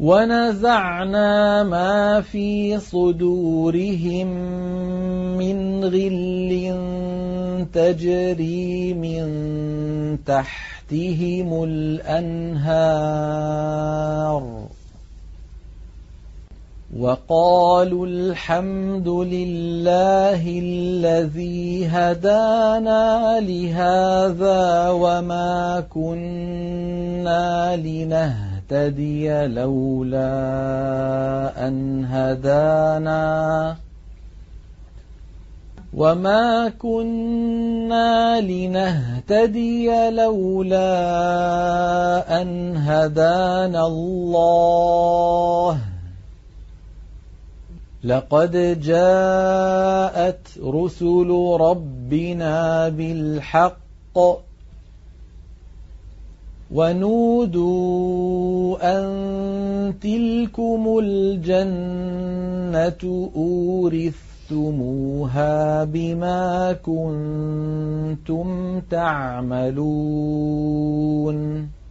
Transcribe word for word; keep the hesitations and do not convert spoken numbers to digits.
وَنَزَعْنَا مَا فِي صُدُورِهِم مِّنْ غِلٍّ تَجْرِي مِن تَحْتِهِمُ الْأَنْهَارُ وَقَالُوا الْحَمْدُ لِلَّهِ الَّذِي هَدَانَا لِهَٰذَا وَمَا كُنَّا لِنَهْتَدِيَ لَوْلَا أَنْ هَدَانَا وَمَا كُنَّا لِنَهْتَدِيَ لَوْلَا أَنْ هَدَانَا اللَّهُ لَقَدْ جَاءَتْ رُسُلُ رَبِّنَا بِالْحَقِّ وَنُودُوا أَن تِلْكُمُ الْجَنَّةُ أُورِثْتُمُوهَا بِمَا كُنتُمْ تَعْمَلُونَ